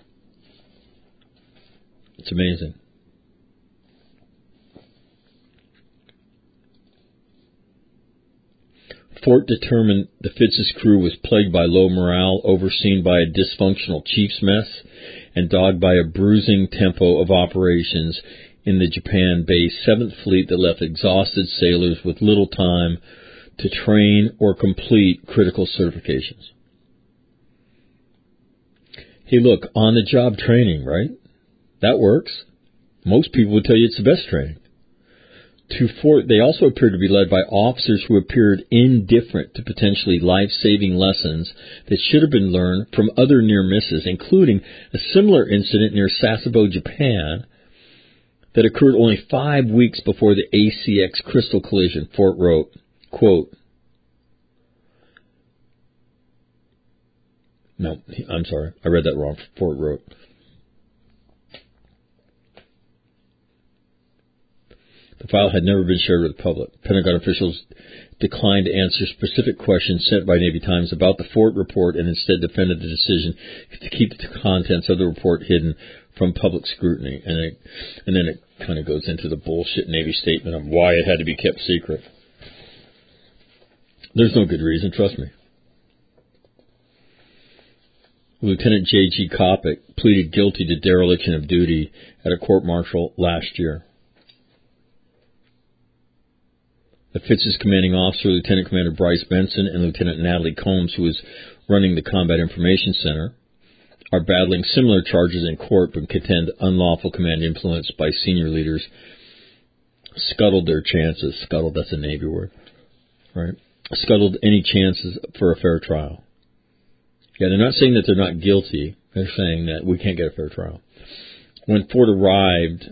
It's amazing. Fort determined the Fitz's crew was plagued by low morale, overseen by a dysfunctional chief's mess, and dogged by a bruising tempo of operations in the Japan-based seventh Fleet that left exhausted sailors with little time to train or complete critical certifications. Hey, look, on-the-job training, right? That works. Most people would tell you it's the best training. To Fort, they also appeared to be led by officers who appeared indifferent to potentially life-saving lessons that should have been learned from other near misses, including a similar incident near Sasebo, Japan, that occurred only five weeks before the A C X Crystal collision. Fort wrote, quote, No, I'm sorry. I read that wrong. Fort wrote. The file had never been shared with the public. Pentagon officials declined to answer specific questions sent by Navy Times about the Fort report and instead defended the decision to keep the contents of the report hidden from public scrutiny. And, it, and then it kind of goes into the bullshit Navy statement of why it had to be kept secret. There's no good reason, trust me. Lieutenant J G Kopic pleaded guilty to dereliction of duty at a court-martial last year. The Fitz's commanding officer, Lieutenant Commander Bryce Benson, and Lieutenant Natalie Combs, who is running the Combat Information Center, are battling similar charges in court but contend unlawful command influence by senior leaders scuttled their chances. Scuttled, that's a Navy word, right? Scuttled any chances for a fair trial. Yeah, they're not saying that they're not guilty. They're saying that we can't get a fair trial. When Ford arrived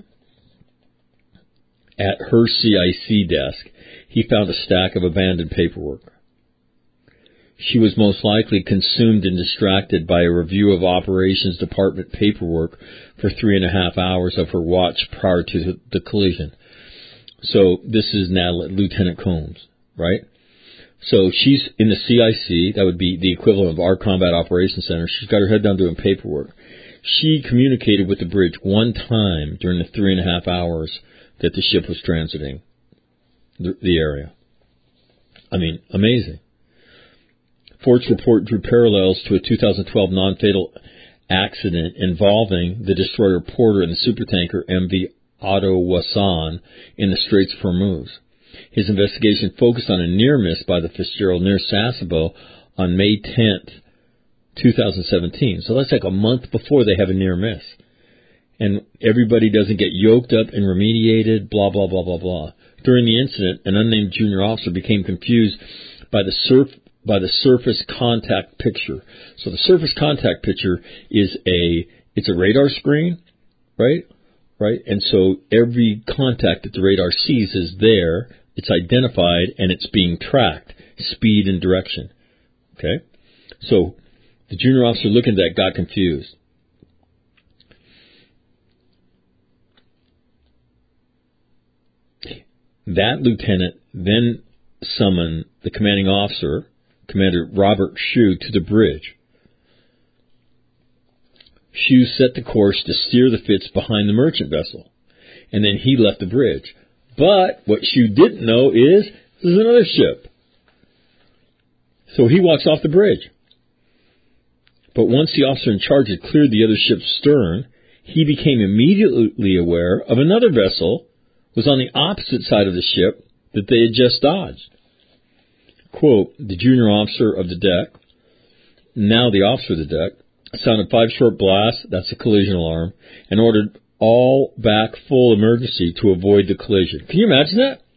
at her C I C desk, he found a stack of abandoned paperwork. She was most likely consumed and distracted by a review of Operations Department paperwork for three and a half hours of her watch prior to the collision. So this is now Lieutenant Combs, right? So she's in the C I C, that would be the equivalent of our Combat Operations Center. She's got her head down doing paperwork. She communicated with the bridge one time during the three and a half hours that the ship was transiting the, the area. I mean, amazing. Ford's report drew parallels to a two thousand twelve non-fatal accident involving the destroyer Porter and the supertanker M V Otto Wasson in the Straits of Hormuz. His investigation focused on a near miss by the Fitzgerald near Sasebo on May tenth, twenty seventeen. So that's like a month before they have a near miss. And everybody doesn't get yoked up and remediated, blah, blah, blah, blah, blah. During the incident, an unnamed junior officer became confused by the surf by the surface contact picture. So the surface contact picture is a, it's a radar screen, right? Right? And so every contact that the radar sees is there, it's identified, and it's being tracked, speed and direction. Okay? So the junior officer looking at that got confused. That lieutenant then summoned the commanding officer, Commander Robert Shue, to the bridge. Shue set the course to steer the Fitz behind the merchant vessel, and then he left the bridge. But what Shue didn't know is there's another ship. So he walks off the bridge. But once the officer in charge had cleared the other ship's stern, he became immediately aware of another vessel was on the opposite side of the ship that they had just dodged. Quote, the junior officer of the deck, now the officer of the deck, sounded five short blasts, that's a collision alarm, and ordered all back full emergency to avoid the collision. Can you imagine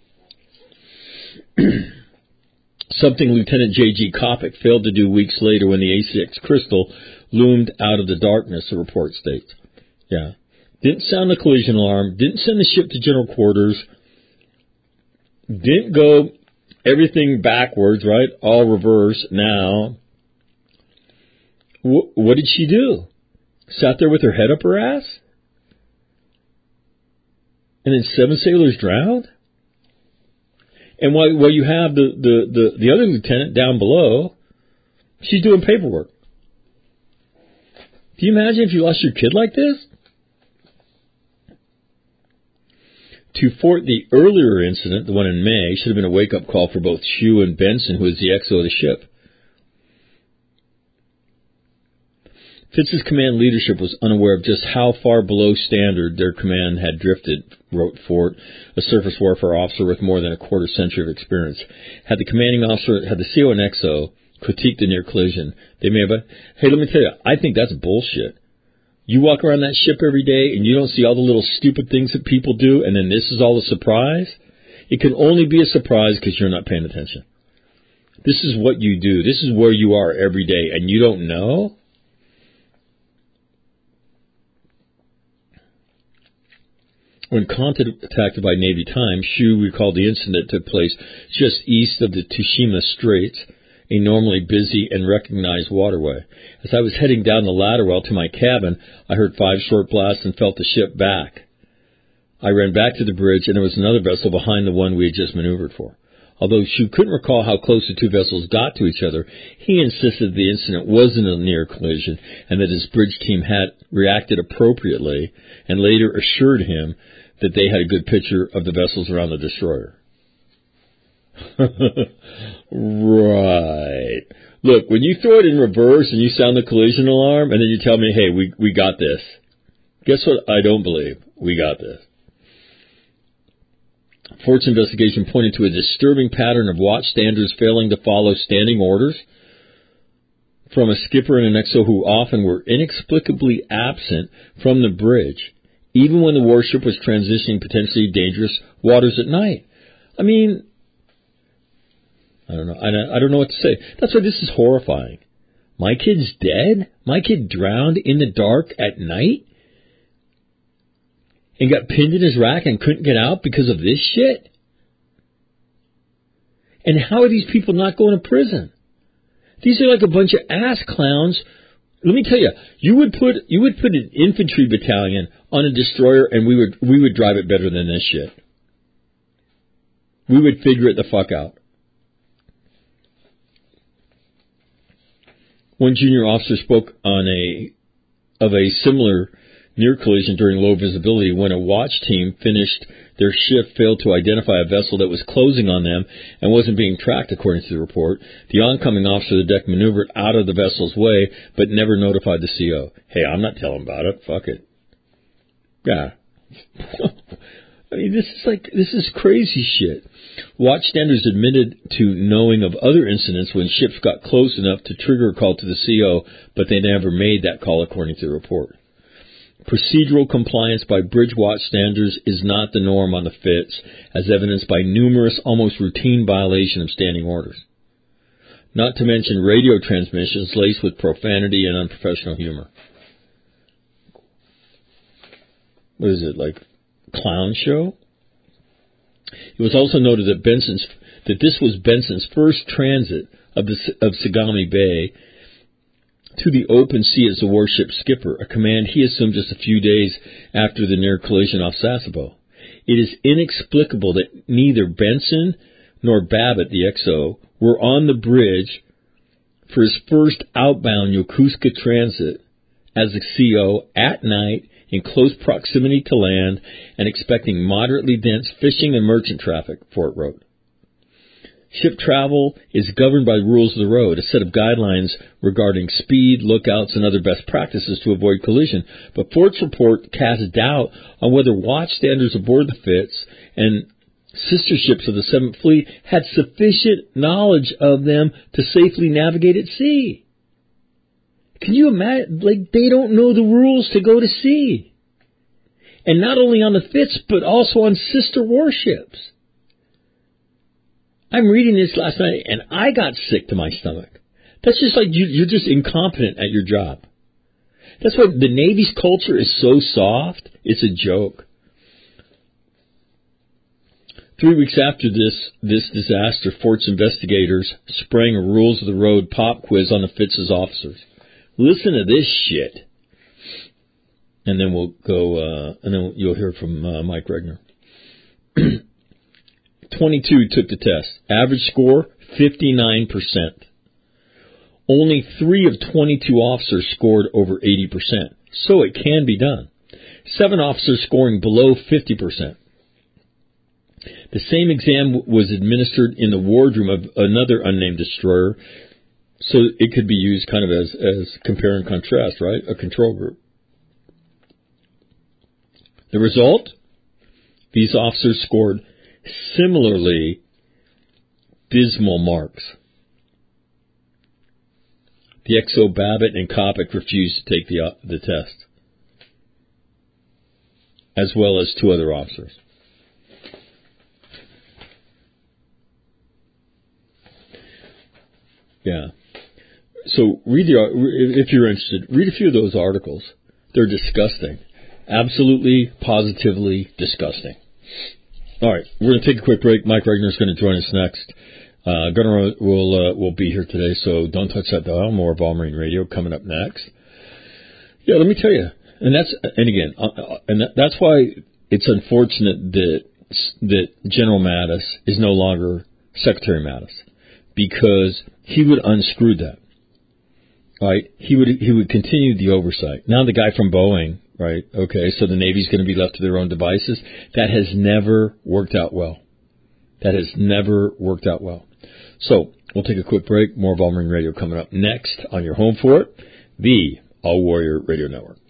that? Something Lieutenant J G Kopic failed to do weeks later when the A C X Crystal loomed out of the darkness, the report states. Yeah. Didn't sound the collision alarm, didn't send the ship to general quarters, didn't go everything backwards, right? All reverse now. W- what did she do? Sat there with her head up her ass? And then seven sailors drowned? And while, while you have the, the, the, the other lieutenant down below, she's doing paperwork. Can you imagine if you lost your kid like this? To thwart the earlier incident, the one in May, should have been a wake-up call for both Shue and Benson, who is the X O of the ship. Fitz's command leadership was unaware of just how far below standard their command had drifted, wrote Fort, a surface warfare officer with more than a quarter century of experience. Had the commanding officer, had the C O and X O critiqued the near collision, they may have, hey, let me tell you, I think that's bullshit. You walk around that ship every day and you don't see all the little stupid things that people do, and then this is all a surprise? It can only be a surprise because you're not paying attention. This is what you do. This is where you are every day, and you don't know? When contacted by Navy Times, Shue recalled the incident that took place just east of the Tsushima Straits a normally busy and recognized waterway. As I was heading down the ladder well to my cabin, I heard five short blasts and felt the ship back. I ran back to the bridge, and there was another vessel behind the one we had just maneuvered for. Although Shue couldn't recall how close the two vessels got to each other, he insisted the incident wasn't a near collision and that his bridge team had reacted appropriately, and later assured him that they had a good picture of the vessels around the destroyer. Right. Look, when you throw it in reverse and you sound the collision alarm and then you tell me, hey, we we got this. Guess what? I don't believe. We got this. Fort's investigation pointed to a disturbing pattern of watchstanders failing to follow standing orders from a skipper and an X O who often were inexplicably absent from the bridge, even when the warship was transitioning potentially dangerous waters at night. I mean, I don't know. I don't know what to say. That's why this is horrifying. My kid's dead? My kid drowned in the dark at night? And got pinned in his rack and couldn't get out because of this shit? And how are these people not going to prison? These are like a bunch of ass clowns. Let me tell you, you would put you would put an infantry battalion on a destroyer and we would we would drive it better than this shit. We would figure it the fuck out. One junior officer spoke on a of a similar near collision during low visibility when a watch team finished their shift failed to identify a vessel that was closing on them and wasn't being tracked, according to the report. The oncoming officer of the deck maneuvered out of the vessel's way but never notified the C O. Hey, I'm not telling about it. Fuck it. Yeah. I mean, this is like, this is crazy shit. Watchstanders admitted to knowing of other incidents when ships got close enough to trigger a call to the C O, but they never made that call, according to the report. Procedural compliance by bridge watchstanders is not the norm on the Fitz, as evidenced by numerous, almost routine violation of standing orders. Not to mention radio transmissions laced with profanity and unprofessional humor. What is it, like clown show? It was also noted that Benson's that this was Benson's first transit of the of Sagami Bay to the open sea as a warship skipper, a command he assumed just a few days after the near collision off Sasebo. It is inexplicable that neither Benson nor Babbitt, the X O, were on the bridge for his first outbound Yokosuka transit as a C O at night in close proximity to land and expecting moderately dense fishing and merchant traffic, Fort wrote. Ship travel is governed by the rules of the road, a set of guidelines regarding speed, lookouts, and other best practices to avoid collision. But Fort's report casts doubt on whether watchstanders aboard the Fitz and sister ships of the Seventh Fleet had sufficient knowledge of them to safely navigate at sea. Can you imagine? Like, they don't know the rules to go to sea. And not only on the Fitz, but also on sister warships. I'm reading this last night, and I got sick to my stomach. That's just like you, you're just incompetent at your job. That's why the Navy's culture is so soft, it's a joke. Three weeks after this this disaster, Fort's investigators sprang a rules of the road pop quiz on the Fitz's officers. Listen to this shit. And then we'll go, uh, and then you'll hear from uh, Mike Regner. twenty-two took the test. Average score, fifty-nine percent. Only three of twenty-two officers scored over eighty percent. So it can be done. Seven officers scoring below fifty percent. The same exam was administered in the wardroom of another unnamed destroyer, so it could be used kind of as, as compare and contrast, right? A control group. The result? These officers scored similarly dismal marks. The X O Babbitt and Kopic refused to take the uh, the test, as well as two other officers. Yeah. So read the if you're interested, read a few of those articles. They're disgusting, absolutely, positively disgusting. All right, we're going to take a quick break. Mike Regner is going to join us next. Uh, Gunnar will uh, will be here today, so don't touch that dial. More of All Marine Radio coming up next. Yeah, let me tell you, and that's and again, uh, and that, that's why it's unfortunate that that General Mattis is no longer Secretary Mattis, because he would unscrew that. Right? He would he would continue the oversight. Now the guy from Boeing, right? Okay, so the Navy's going to be left to their own devices. That has never worked out well. That has never worked out well. So we'll take a quick break. More of All Marine Radio coming up next on your home for it, the All Warrior Radio Network.